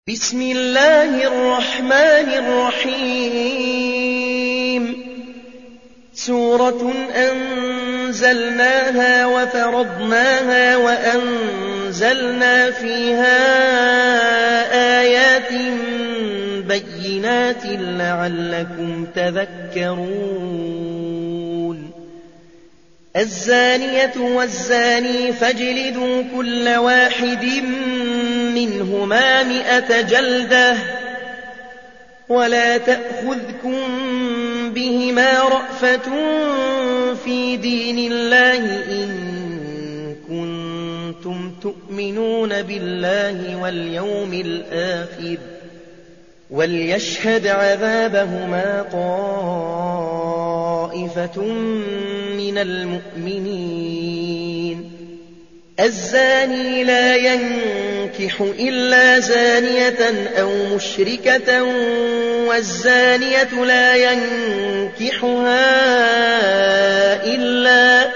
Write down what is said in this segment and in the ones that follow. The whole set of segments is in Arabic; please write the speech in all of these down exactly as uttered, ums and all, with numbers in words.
بسم الله الرحمن الرحيم سورة أنزلناها وفرضناها وأنزلنا فيها آيات بينات لعلكم تذكرون الزانية والزاني فاجلدوا كل واحد منهما مئة جلدة ولا تأخذكم بهما رأفة في دين الله إن كنتم تؤمنون بالله واليوم الآخر وليشهد عذابهما طائفة من المؤمنين الزاني لا ينكح إلا زانية أو مشركة والزانية لا ينكحها إلا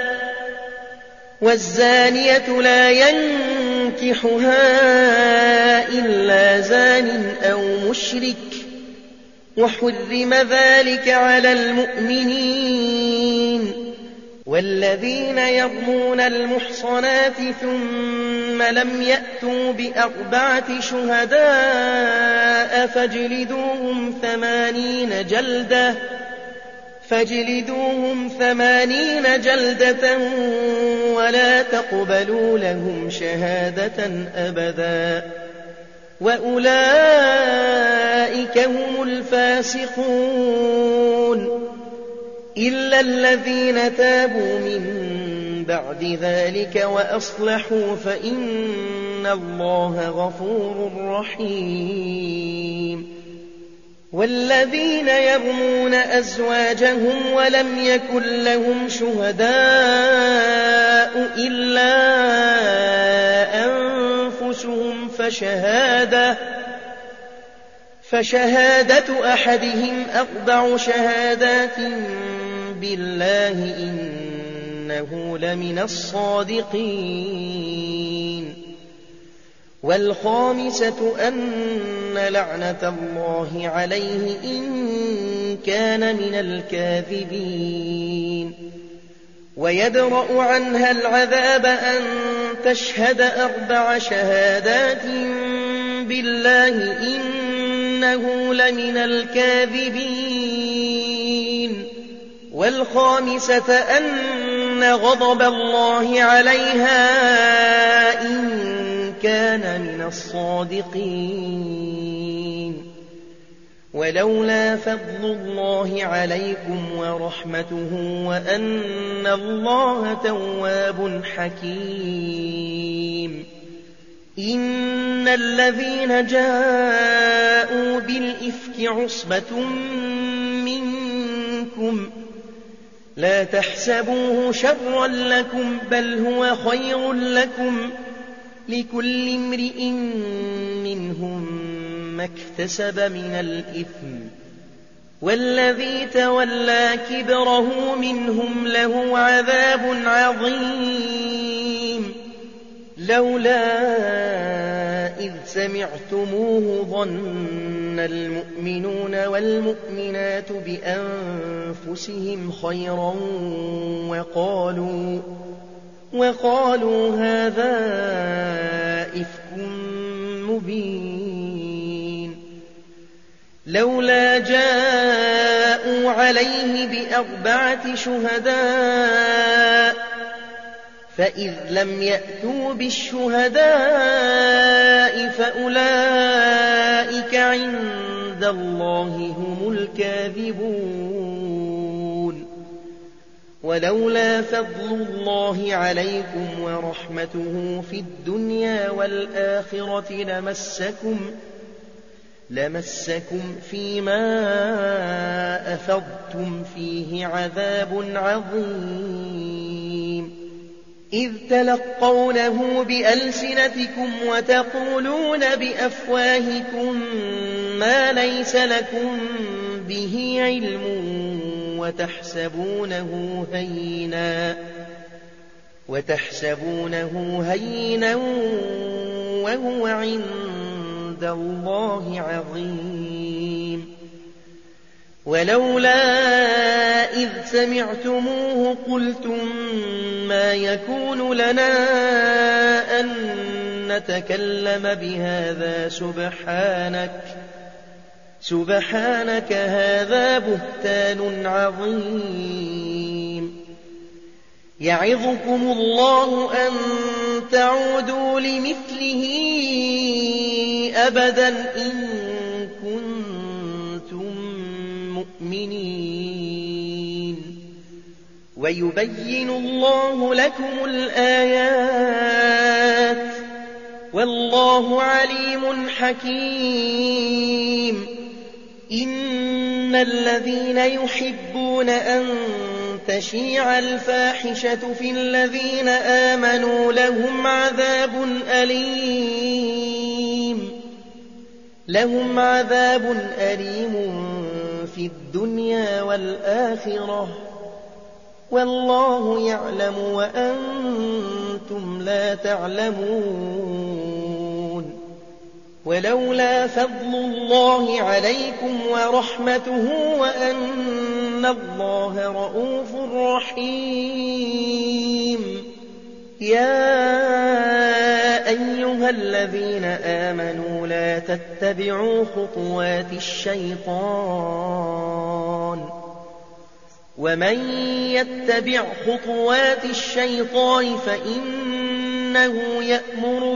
والزانية لا ينكحها إلا زان أو مشرك وحرم ذلك على المؤمنين والذين يرمون المحصنات ثم لم يأتوا بأربعة شهداء فاجلدوهم ثمانين جلدة فاجلدوهم ثمانين جلدة ولا تقبلوا لهم شهادة أبدا وأولئك هم الفاسقون إلا الذين تابوا من بعد ذلك وأصلحوا فإن الله غفور رحيم والذين يرمون أزواجهم ولم يكن لهم شهداء إلا أنفسهم فشهادة فشهادة أحدهم أربع شهادات بالله إنه لمن الصادقين والخامسة أن لعنة الله عليه إن كان من الكاذبين ويدرأ عنها العذاب أن تشهد أربع شهادات بالله إنه لمن الكاذبين والخامسة أن غضب الله عليها إن كان من الصادقين ولولا فضل الله عليكم ورحمته وأن الله تواب حكيم إن الذين جاءوا بالإفك عصبة منكم لا تحسبوه شرا لكم بل هو خير لكم لكل امرئ منهم ما اكتسب من الإثم والذي تولى كبره منهم له عذاب عظيم لولا إذ سمعتموه ظن المؤمنون والمؤمنات بأنفسهم خيرا وقالوا وقالوا هذا إفك مبين لولا جاءوا عليه بأربعة شهداء فإذ لم يأتوا بالشهداء فأولئك عند الله هم الكاذبون ولولا فضل الله عليكم ورحمته في الدنيا والآخرة لمسكم لمسكم فيما أفضتم فيه عذاب عظيم إذ تلقونه بألسنتكم وتقولون بأفواهكم ما ليس لكم به علم وتحسبونه هينا وتحسبونه هينا وهو عند عند الله عظيم. ولولا إذ سمعتموه قلتم ما يكون لنا أن نتكلم بهذا سبحانك سبحانك هذا بهتان عظيم. يعظكم الله أن تعودوا لمثله أبدا إن كنتم مؤمنين. ويبين الله لكم الآيات والله عليم حكيم. إن الذين يحبون أن تشيع الفاحشة في الذين آمنوا لهم عذاب أليم لهم عذاب أليم في الدنيا والآخرة والله يعلم وأنتم لا تعلمون. ولولا فضل الله عليكم ورحمته وأن الله رءوف رحيم. يا أيها الذين آمنوا لا تتبعوا خطوات الشيطان ومن يتبع خطوات الشيطان فإنه يأمر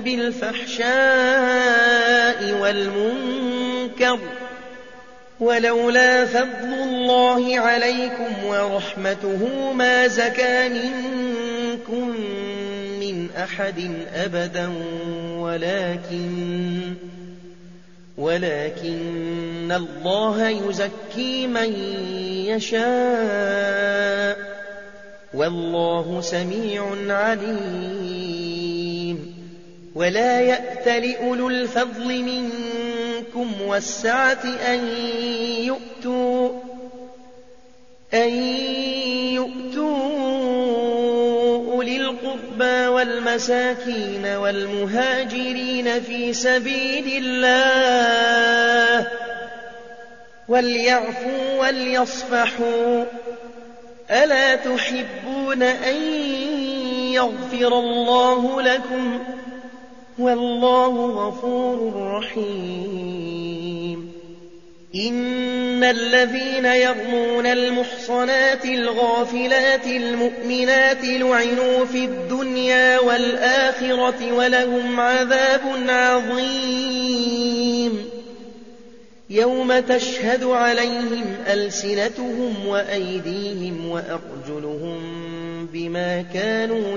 بالفحشاء والمنكر. ولولا فضل الله عليكم ورحمته ما زكى منكم من أحد أبدا ولكن ولكن الله يزكي من يشاء والله سميع عليم. ولا يأتل أولو الفضل منكم والسعة أن يؤتوا أن يؤتوا أولي القربى والمساكين والمهاجرين في سبيل الله وليعفوا وليصفحوا. ألا تحبون أن يغفر الله لكم والله غفور رحيم. إن الذين يرمون المحصنات الغافلات المؤمنات لعنوا في الدنيا والآخرة ولهم عذاب عظيم. يوم تشهد عليهم ألسنتهم وأيديهم وأرجلهم بما كانوا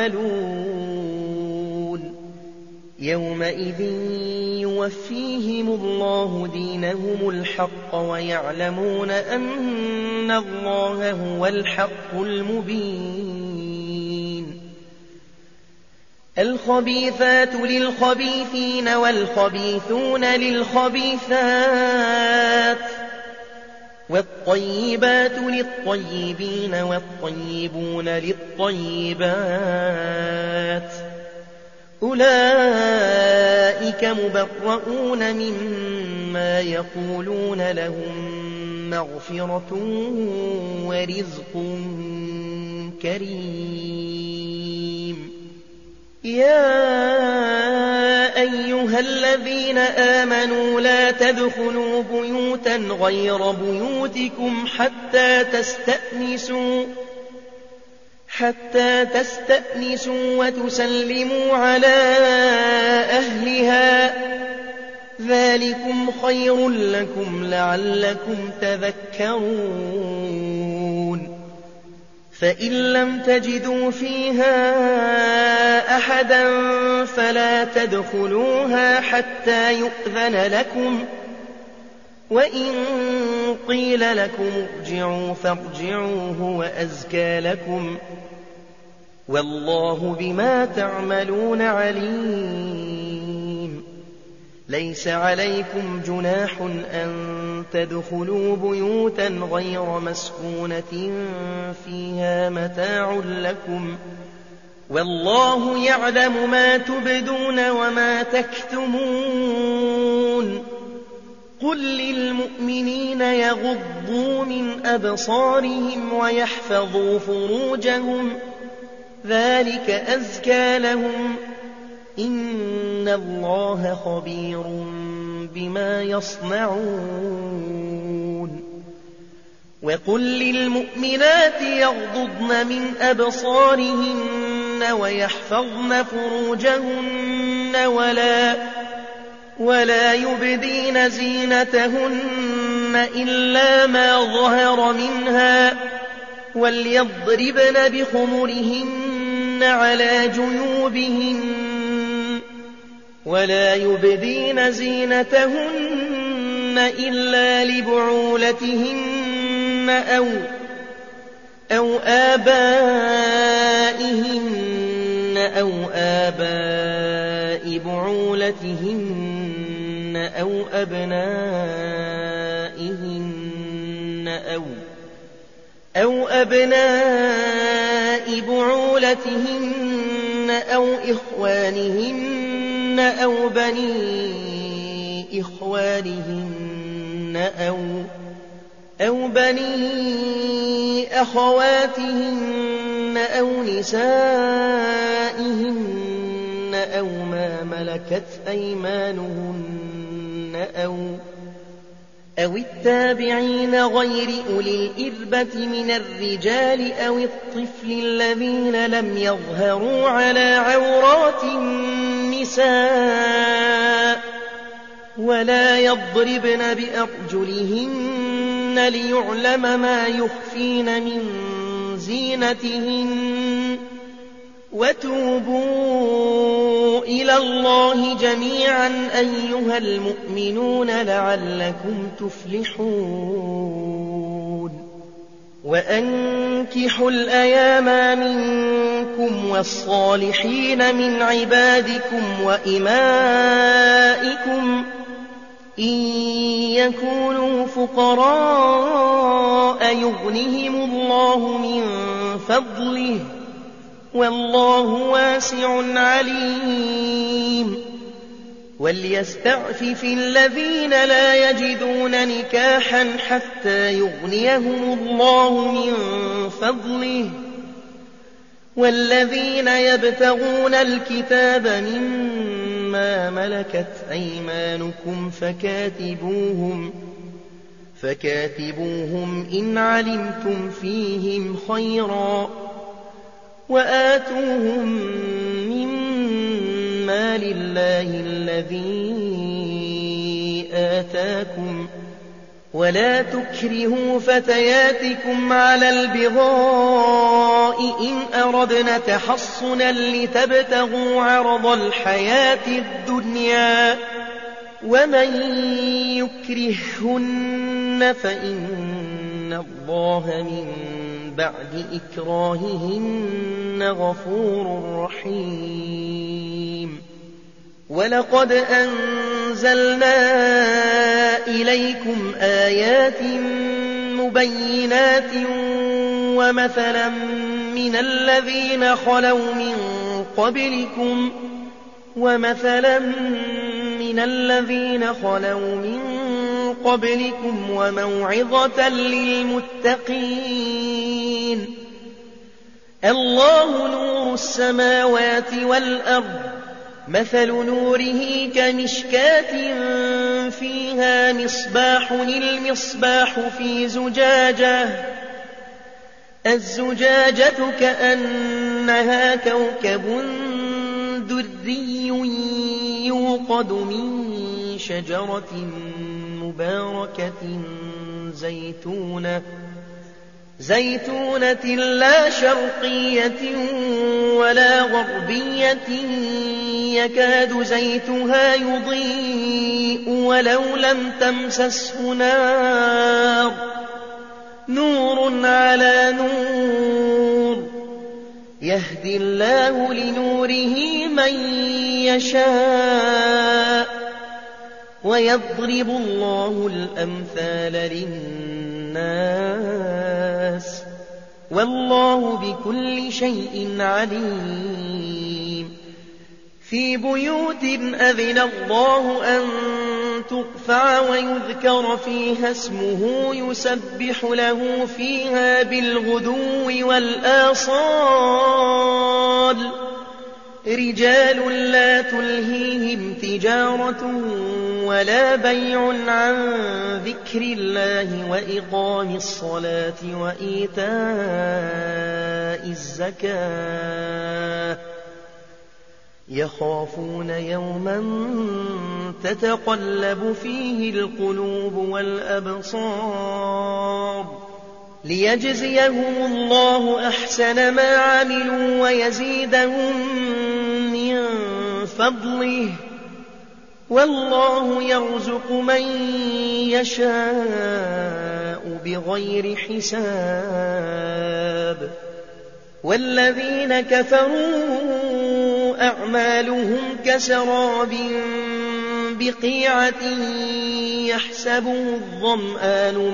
يعملون. يومئذ يوفيهم الله دينهم الحق ويعلمون أن الله هو الحق المبين. الخبيثات للخبيثين والخبيثون للخبيثات والطيبات للطيبين والطيبون للطيبات أولئك مبرؤون مما يقولون لهم مغفرة ورزق كريم. يا أيها الذين آمنوا لا تدخلوا بيوتا غير بيوتكم حتى تستأنسوا حتى تستأنسوا وتسلموا على أهلها ذلكم خير لكم لعلكم تذكرون. فإن لم تجدوا فيها أحدا فلا تدخلوها حتى يؤذن لكم وإن قيل لكم ارجعوا فارجعوا هو أزكى لكم والله بما تعملون عليم. ليس عليكم جناح أن تدخلوا بيوتا غير مسكونة فيها متاع لكم والله يعلم ما تبدون وما تكتمون. قل للمؤمنين يغضوا من أبصارهم ويحفظوا فروجهم ذلك أزكى لهم إن الله خبير بما يصنعون وقل للمؤمنات يغضضن من أبصارهن ويحفظن فروجهن ولا ولا يبدين زينتهن إلا ما ظهر منها وليضربن بخمرهن على جيوبهن ولا يبدين زينتهن إلا لبعولتهن أو أو آبائهن أو آباء بعولتهن أو أبنائهن أو أو أبناء بعولتهن أو إخوانهن أو بني إخوانهن أو أو بني أخواتهن أو نسائهن أو ما ملكت أيمانهن أو أو التابعين غير أولي الإربة من الرجال أو الطفل الذين لم يظهروا على عورات النساء ولا يضربن بأرجلهن ليعلم ما يخفين من زينتهن وتوبوا إلى الله جميعا أيها المؤمنون لعلكم تفلحون وأنكحوا الأيام منكم والصالحين من عبادكم وإمائكم إن يكونوا فقراء يغنهم الله من فضله والله واسع عليم وليستعفف الذين لا يجدون نكاحا حتى يغنيهم الله من فضله والذين يبتغون الكتاب مما ملكت أيمانكم فكاتبوهم فكاتبوهم إن علمتم فيهم خيرا وآتوهم مما لله الذي آتاكم ولا تكرهوا فتياتكم على البغاء إن أردنا تحصنا لتبتغوا عرض الحياة الدنيا ومن يكرهن فإن الله من بعد إكراههن غفور رحيم ولقد أنزلنا إليكم آيات مبينات ومثلا من الذين خلوا من قبلكم ومثلا من الذين خلوا من قبلكم وموعظة للمتقين الله نور السماوات والأرض مثل نوره كمشكاة فيها مصباح المصباح في زجاجة الزجاجة كأنها كوكب دري يوقد من شجرة مباركة زيتونة زيتونة لا شرقية ولا غربية يكاد زيتها يضيء ولو لم تمسسه نار نور على نور يهدي الله لنوره من يشاء ويضرب الله الأمثال للناس والله بكل شيء عليم في بيوت أذن الله أن ترفع ويذكر فيها اسمه يسبح له فيها بالغدو والآصال رجال لا تلهيهم تجارة ولا بيع عن ذكر الله وإقام الصلاة وإيتاء الزكاة يخافون يوما تتقلب فيه القلوب والأبصار ليجزيهم الله أحسن ما عملوا ويزيدهم من فضله والله يرزق من يشاء بغير حساب والذين كفروا أعمالهم كسراب بقيعة يحسبه الظمآن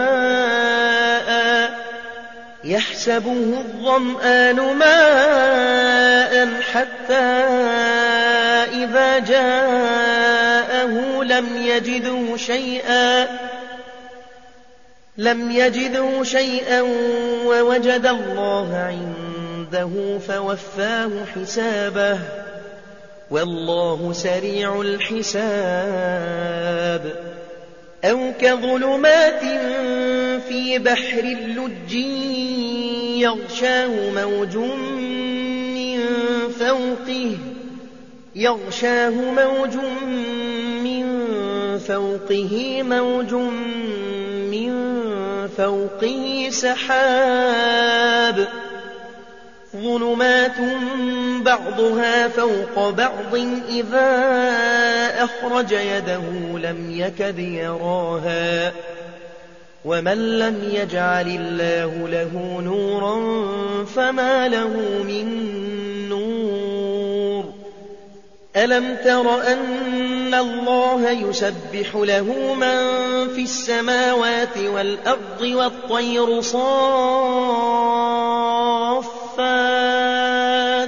ماء يحسبه الظمآن ماء حتى إذا جاءه لم يجده شيئا لم يجده شيئا ووجد الله عنده فوفاه حسابه والله سريع الحساب أو كظلمات في بحر اللج يغشاه موج من فوقه يغشاه موج من فوقه موج من فوقه سحاب ظلمات بعضها فوق بعض إذا أخرج يده لم يكد يراها ومن لم يجعل الله له نورا فما له من نور ألم تر أن الله يسبح له من في السماوات والأرض والطير صافات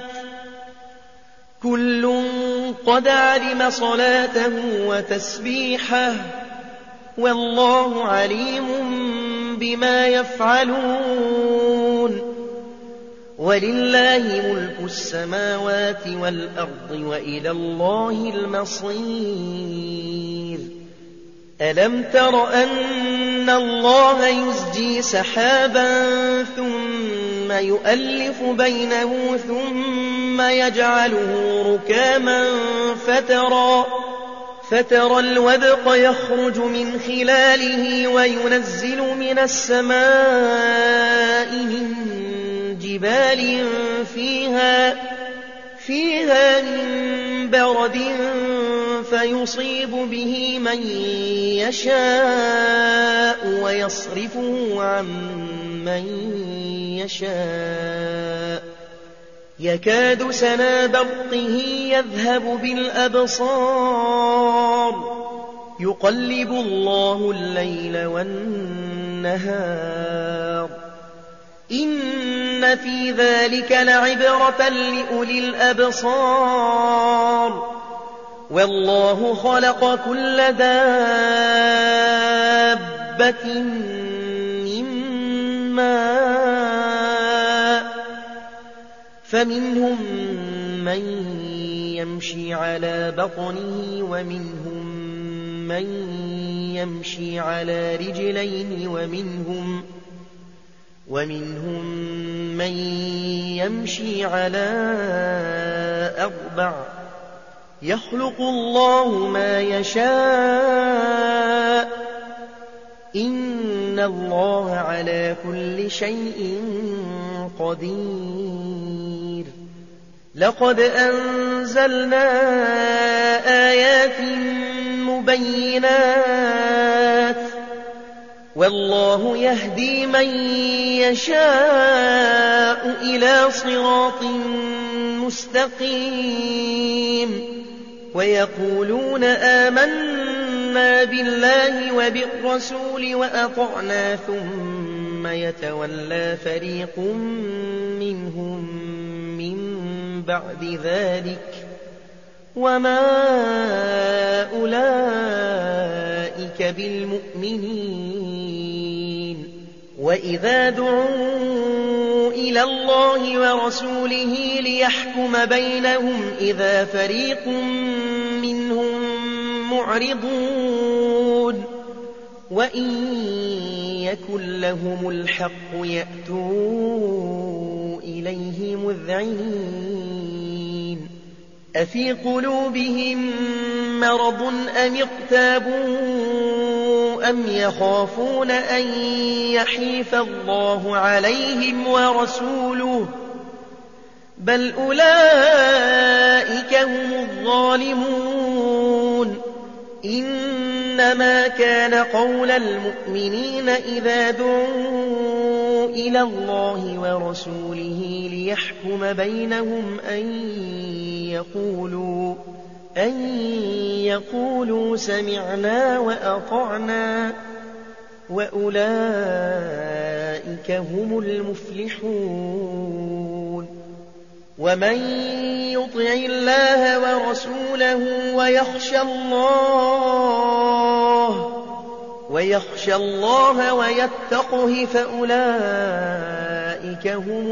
كل قد علم صلاته وتسبيحه والله عليم بما يفعلون ولله ملك السماوات والأرض وإلى الله المصير ألم تر أن الله يزجي سحابا ثم يؤلف بينه ثم يجعله ركاما فترى فترى الودق يخرج من خلاله وينزل من السماء من جبال فيها فيها من برد فيصيب به من يشاء ويصرفه عن من يشاء يكاد سنا برقه يذهب بالأبصار يقلب الله الليل والنهار إن في ذلك لعبرة لأولي الأبصار والله خلق كل دابة من ماء فمنهم من يمشي على بطنه ومنهم من يمشي على رجلين ومنهم ومنهم من يمشي على أربع يخلق الله ما يشاء إن الله على كل شيء قدير لقد أنزلنا آيات مبينات والله يهدي من يشاء إلى صراط مستقيم ويقولون آمنا بالله وبالرسول وأطعنا ثم يتولى فريق منهم من بعد ذلك وما أولئك بالمؤمنين وإذا دعوا إلى الله ورسوله ليحكم بينهم إذا فريق منهم معرضون وإن يكن لهم الحق يأتوا إليه مذعنين أفي قلوبهم مرض أم ارتابوا أم يخافون أن يحيف الله عليهم ورسوله بل أولئك هم الظالمون إنما كان قول المؤمنين إذا دعوا إلى الله ورسوله ليحكم بينهم أن يقولوا أن يقولوا سمعنا وأطعنا وأولئك هم المفلحون ومن يطع الله ورسوله ويخشى الله ويخشى الله ويتقه فأولئك هم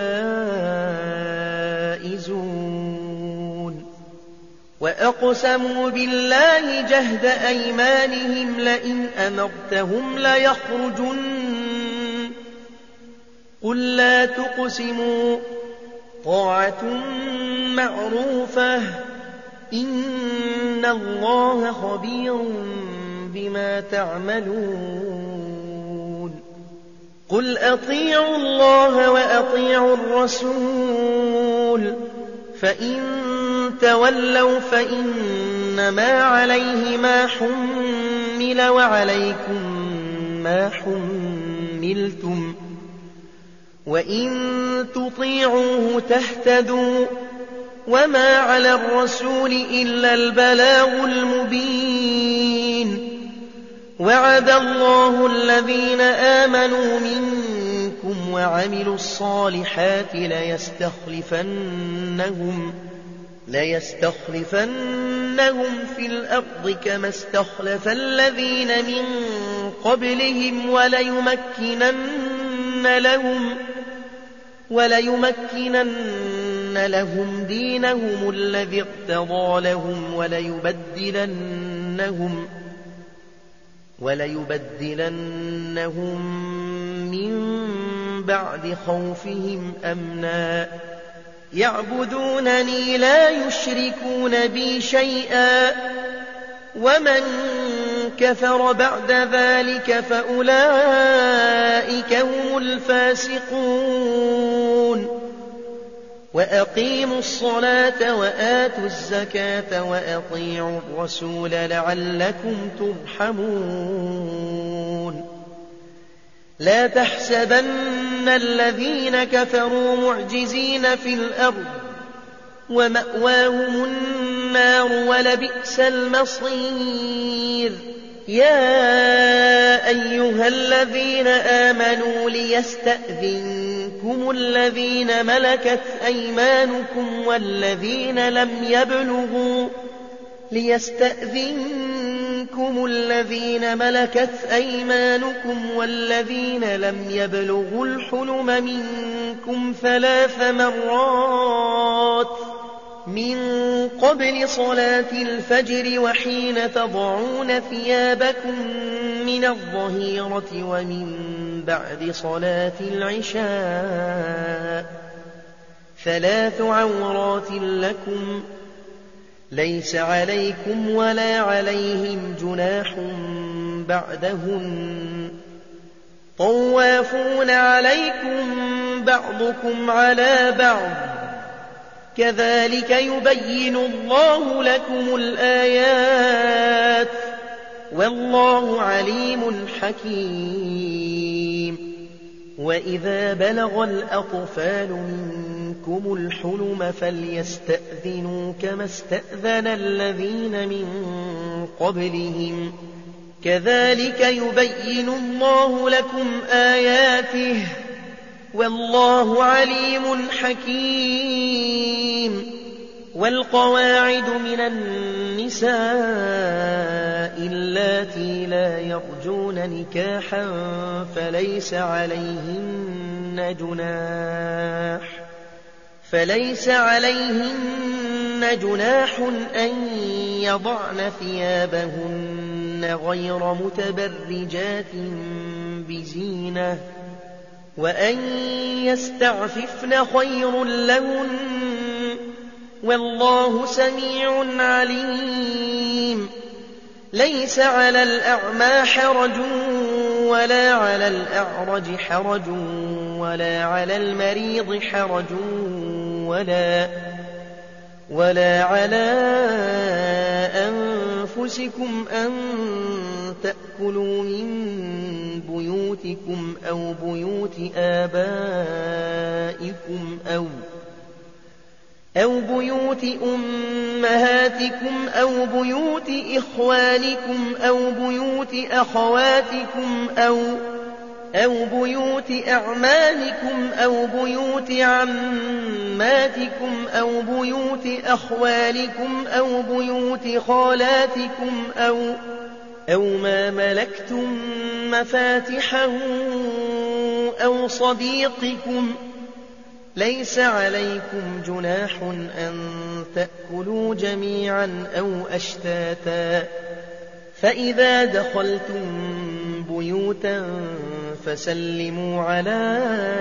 الفائزون وأقسموا بالله جهد أيمانهم لئن أمرتهم ليخرجن قل لا تقسموا طاعة معروفة إن الله خبير بما تعملون قل أطيعوا الله وأطيعوا الرسول فإن تولوا فإنما عليه ما حمل وعليكم ما حملتم وإن تطيعوه تهتدوا وما على الرسول إلا البلاغ المبين وعد الله الذين آمنوا منكم وعملوا الصالحات ليستخلفنهم ليستخلفنهم في الأرض كما استخلف الذين من قبلهم وليمكنن لهم وليمكنن لهم دينهم الذي ارتضى لهم وليبدلنهم وليبدلنهم من بعد خوفهم أمنا يعبدونني لا يشركون بي شيئا ومن كفر بعد ذلك فأولئك هم الفاسقون وأقيموا الصلاة وآتوا الزكاة وأطيعوا الرسول لعلكم ترحمون لا تحسبن الذين كفروا معجزين في الأرض ومأواهم النار ولبئس المصير يا أيها الذين آمنوا ليستأذنكم الذين ملكت أيمانكم والذين لم يبلغوا ليستأذنكم الذين ملكت أيمانكم والذين لم يبلغوا الحلم منكم ثلاث مرات من قبل صلاة الفجر وحين تضعون ثيابكم من الظهيرة ومن بعد صلاة العشاء ثلاث عورات لكم ليس عليكم ولا عليهم جناح بعدهن طوافون عليكم بعضكم على بعض كذلك يبين الله لكم الآيات والله عليم حكيم وإذا بلغ الأطفال منكم الحلم فليستأذنوا كما استأذن الذين من قبلهم كذلك يبين الله لكم آياته والله عليم حكيم والقواعد من النساء اللاتي لا يرجون نكاحا فليس عليهن جناح فليس عليهن جناح أن يضعن ثيابهن غير متبرجات بزينة وأن يستعففن خير لهن والله سميع عليم. ليس على الأعمى حرج ولا على الأعرج حرج ولا على المريض حرج ولا, ولا على أنفسكم أن تأكلوا من بيوتكم أو بيوت آبائكم أو أو بيوت أمهاتكم أو بيوت إخوانكم أو بيوت أخواتكم أو أو بيوت أعمامكم أو بيوت عماتكم أو بيوت أخوالكم أو بيوت خالاتكم أو أو ما ملكتم مفاتحه أو صديقكم. ليس عليكم جناح أن تأكلوا جميعا أو أشتاتا فإذا دخلتم بيوتا فسلموا على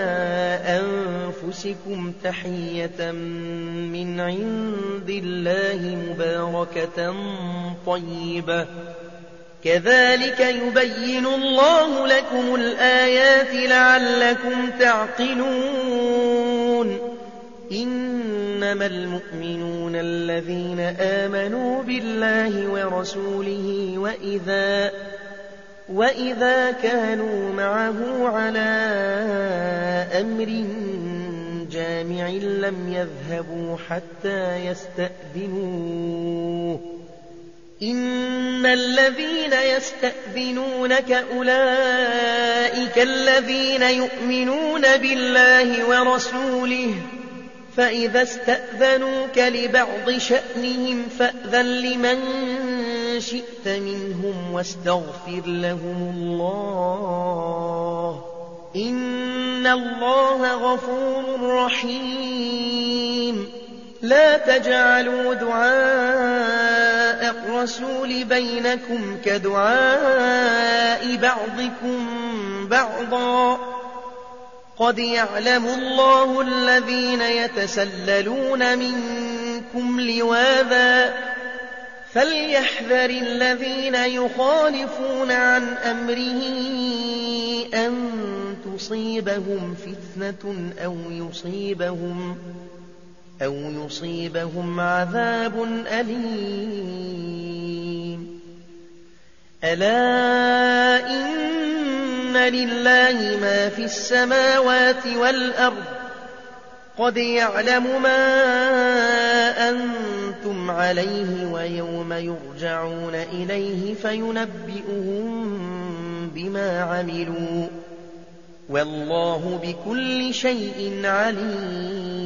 أنفسكم تحية من عند الله مباركة طيبة كذلك يبين الله لكم الآيات لعلكم تعقلون. إنما المؤمنون الذين آمنوا بالله ورسوله وإذا, وإذا كانوا معه على أمر جامع لم يذهبوا حتى يستأذنوه. إن الذين يستأذنونك أولئك الذين يؤمنون بالله ورسوله فإذا استأذنوك لبعض شأنهم فأذن لمن شئت منهم واستغفر لهم الله إن الله غفور رحيم. لا تجعلوا دعاء الرسول بينكم كدعاء بعضكم بعضا قد يعلم الله الذين يتسللون منكم لواذا فليحذر الذين يخالفون عن أمره أن تصيبهم فتنة أو يصيبهم أو يصيبهم عذاب أليم. ألا إن لله ما في السماوات والأرض قد يعلم ما أنتم عليه ويوم يرجعون إليه فينبئهم بما عملوا والله بكل شيء عليم.